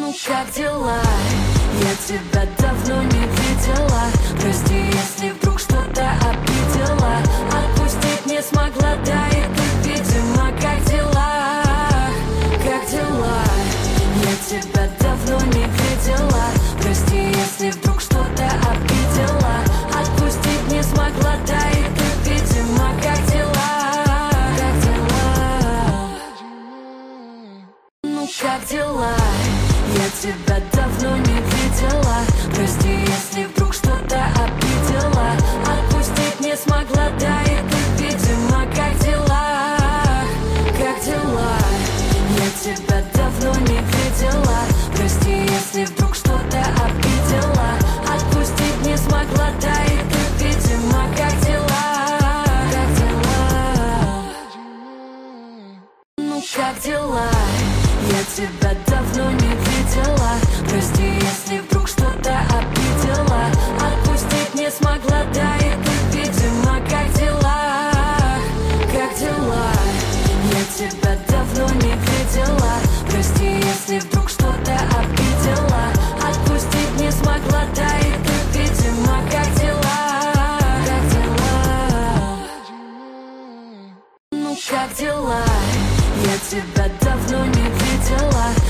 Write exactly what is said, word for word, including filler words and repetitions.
Ну как дела? Я тебя давно не видела. Прости, если вдруг что-то обидела. Отпустить не смогла, да и ты, видимо. Как дела? Как дела? Я тебя давно не видела. Прости, если вдруг что-то обидела. Отпустить не смогла, да и ты, видимо. Как дела? Как дела? Ну как дела? Я тебя давно не видела. Прости, если вдруг что-то обидела. Отпустить не смогла, да и ты, видимо. Как дела? Как дела? Я тебя давно не видела. Прости, если вдруг что-то обидела. Отпустить не смогла, да и ты, видимо. Как дела? Как дела? Ну как дела? Я тебя давно не видела. Прости, если вдруг что-то обидела. Отпустить не смогла, да и ты, видимо. Как дела? Как дела? Я тебя давно не видела. Прости, если вдруг что-то обидела. Отпустить не смогла, да и ты, видимо. Как дела? Как дела? Ну как дела? Я тебя давно не видела.